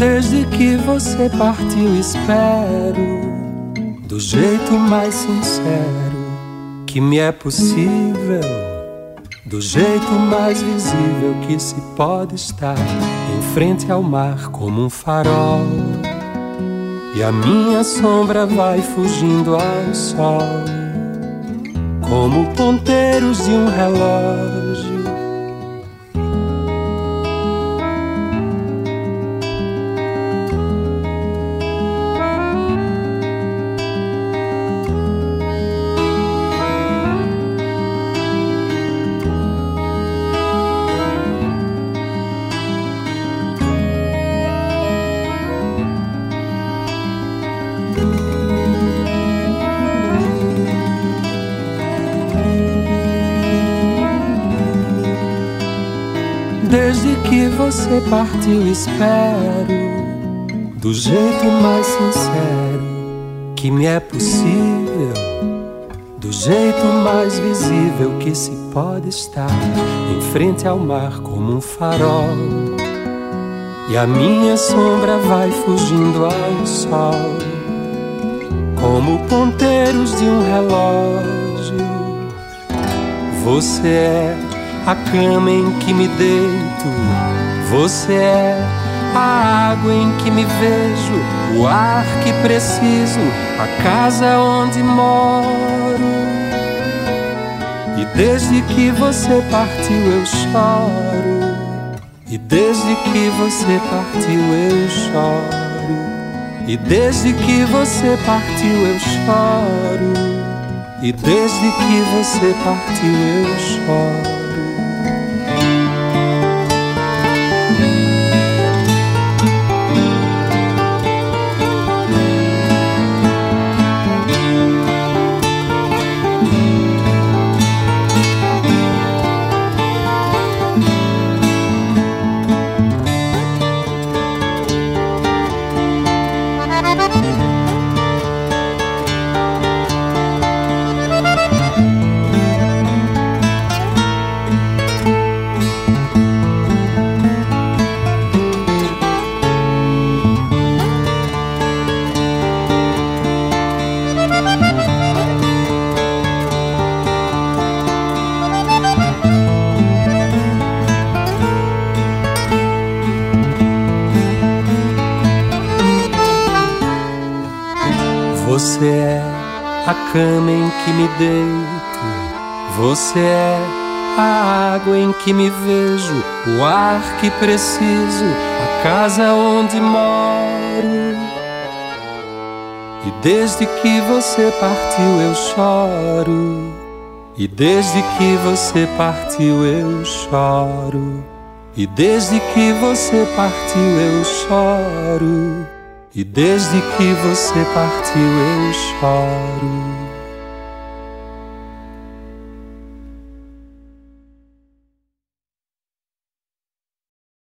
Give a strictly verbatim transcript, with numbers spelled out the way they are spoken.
Desde que você partiu espero, do jeito mais sincero que me é possível, do jeito mais visível que se pode estar, em frente ao mar como um farol. E a minha sombra vai fugindo ao sol, como ponteiros de um relógio. Desde que você partiu espero, do jeito mais sincero que me é possível, do jeito mais visível que se pode estar, em frente ao mar como um farol. E a minha sombra vai fugindo ao sol, como ponteiros de um relógio. Você é a cama em que me deito, você é a água em que me vejo, o ar que preciso, a casa onde moro. E desde que você partiu eu choro, e desde que você partiu eu choro, e desde que você partiu eu choro, e desde que você partiu eu choro. Você é a cama em que me deito, você é a água em que me vejo, o ar que preciso, a casa onde moro. E desde que você partiu eu choro, e desde que você partiu eu choro, e desde que você partiu eu choro, e desde que você partiu eu choro.